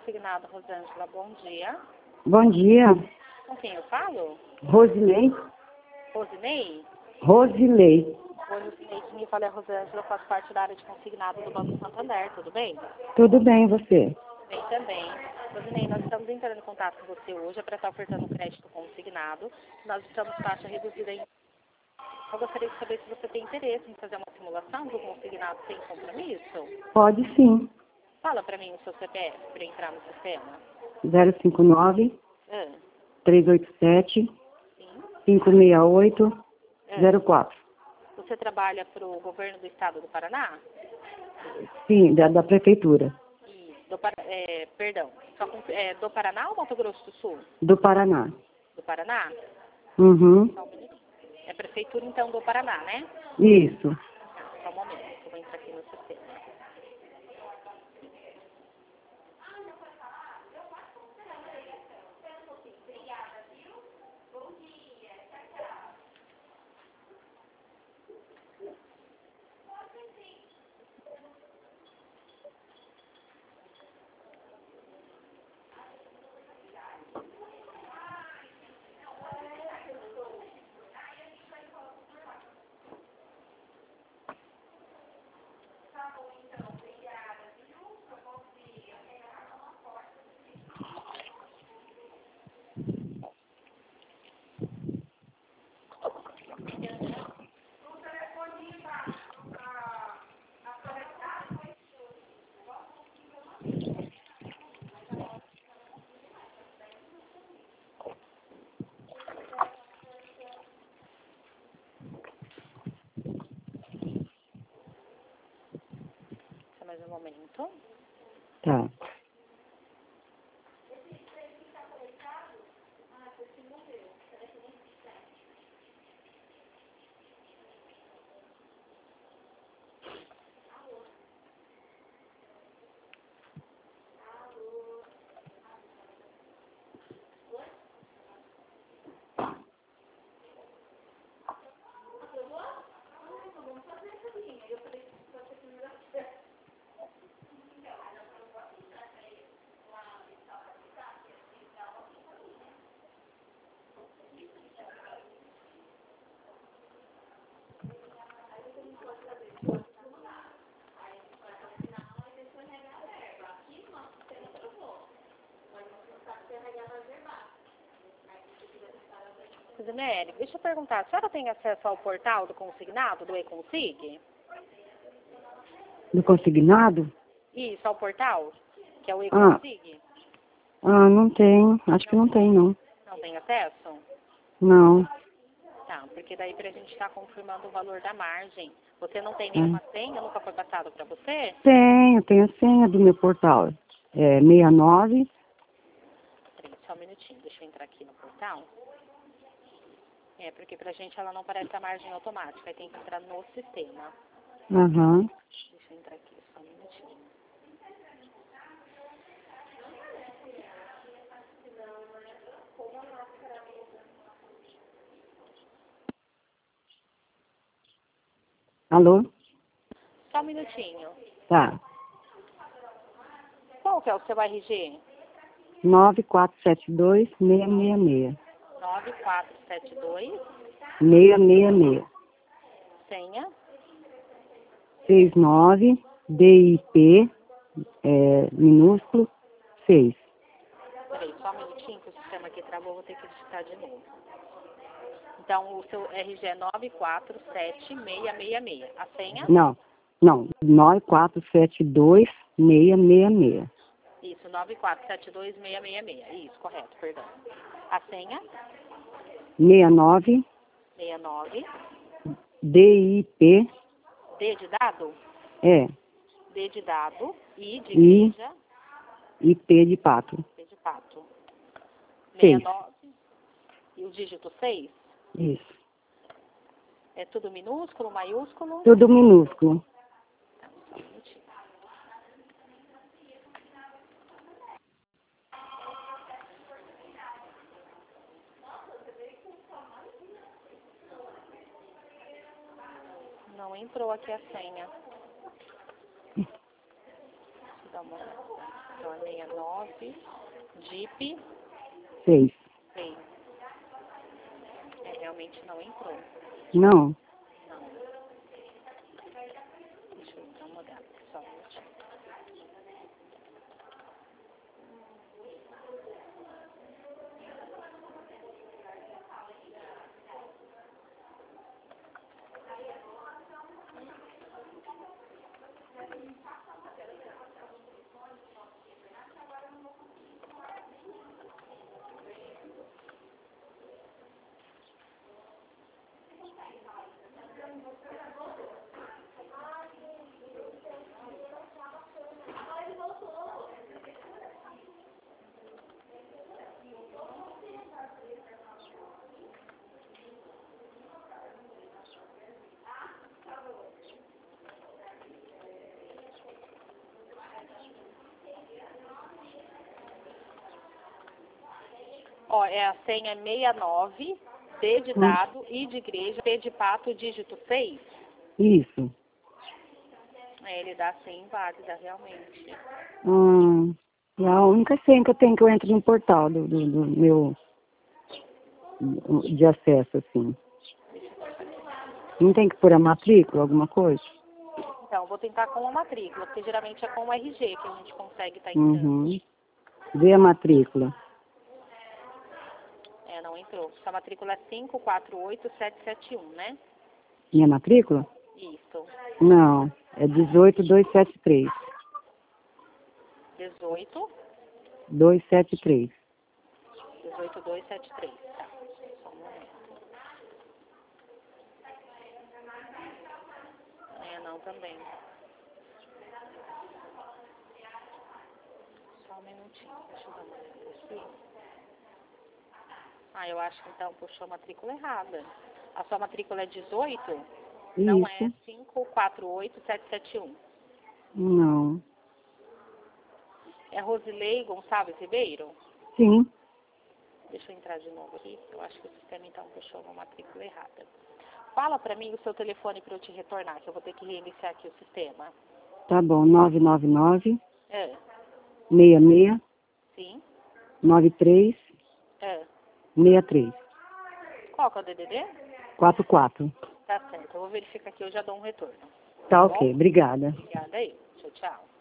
consignado, Rosângela, bom dia. Bom dia. Com quem eu falo? Rosilei. Rosinei? Rosilei. Rosinei, quem me fala é Rosângela, eu faço parte da área de consignado do Banco Santander, tudo bem? Tudo bem, você? Bem também. Rosinei, nós estamos entrando em contato com você hoje para estar ofertando um crédito consignado. Nós estamos taxa reduzida em... Eu gostaria de saber se você tem interesse em fazer uma simulação do consignado sem compromisso. Pode sim. Fala para mim o seu CPF para entrar no sistema. 059 Ah, 387 sim. 568 04. Você trabalha para o governo do estado do Paraná? Sim, da prefeitura. Perdão, do Paraná ou Mato Grosso do Sul? Do Paraná. Do Paraná? Uhum. Só um minutinho. É prefeitura, então, do Paraná, né? Isso. Só um momento, eu vou entrar aqui no sistema. Só mais um momento. Tá. Rosinelli, deixa eu perguntar, a senhora tem acesso ao portal do consignado, do eConsig? Do consignado? Isso, ao portal, que é o eConsig? Não tem. Acho que não tem, não. Não tem acesso? Não. Tá, porque daí pra gente estar confirmando o valor da margem. Você não tem nenhuma senha? Nunca foi passado pra você? Tenho a senha do meu portal. É 69. Peraí, só um minutinho, deixa eu entrar aqui no portal. É, porque pra gente ela não aparece a margem automática, aí tem que entrar no sistema. Aham. Deixa eu entrar aqui, só um minutinho. Alô? Só um minutinho. Tá. Qual que é o seu RG? 9472-666. 9472, 666. senha. 69 DIP, minúsculo, 6. Peraí, só um minutinho que o sistema aqui travou, vou ter que digitar de novo. Então, o seu RG é 947666. A senha? Não, 9472-666. Isso, 9472666. Isso, correto, perdão. A senha? 69 69. DIP, D de dado? D de dado. I de igreja. IP de pato. P de pato. 6. 69. E o dígito 6? Isso. É tudo minúsculo, maiúsculo? Tudo minúsculo. Tá, só um minutinho. Não entrou aqui a senha. dar uma olhada. Então, é 69, Jeep 6. 6. Realmente não entrou. Não. Deixa eu dar uma olhada, só um minutinho. Ó, a senha é 69, D de dado, I de igreja, P de pato, dígito 6. Isso. Ele dá senha inválida, realmente. É a única senha que eu tenho que eu entro no portal do meu de acesso, assim. Não tem que pôr a matrícula, alguma coisa? Então, vou tentar com a matrícula, porque geralmente é com o RG que a gente consegue estar entrando. Uhum. Vê a matrícula. Não entrou. Sua matrícula é 548771, né? Minha matrícula? Isso. Não, é 18273. 18, 273. 18273. Tá. Só um momento. Não também. Só um minutinho. Deixa eu dar uma olhada aqui. Eu acho que então puxou a matrícula errada. A sua matrícula é 18? Não é Isso. 548771. Não. É Rosilei Gonçalves Ribeiro? Sim. Deixa eu entrar de novo aqui. Eu acho que o sistema então puxou uma matrícula errada. Fala pra mim o seu telefone pra eu te retornar, que eu vou ter que reiniciar aqui o sistema. Tá bom, 999 É. 66 Sim. 93 É. 63 Qual que é o DDD? 44. Tá certo. Eu vou verificar aqui, eu já dou um retorno. Tá Bom? ok, obrigada. Obrigada aí. Tchau, tchau.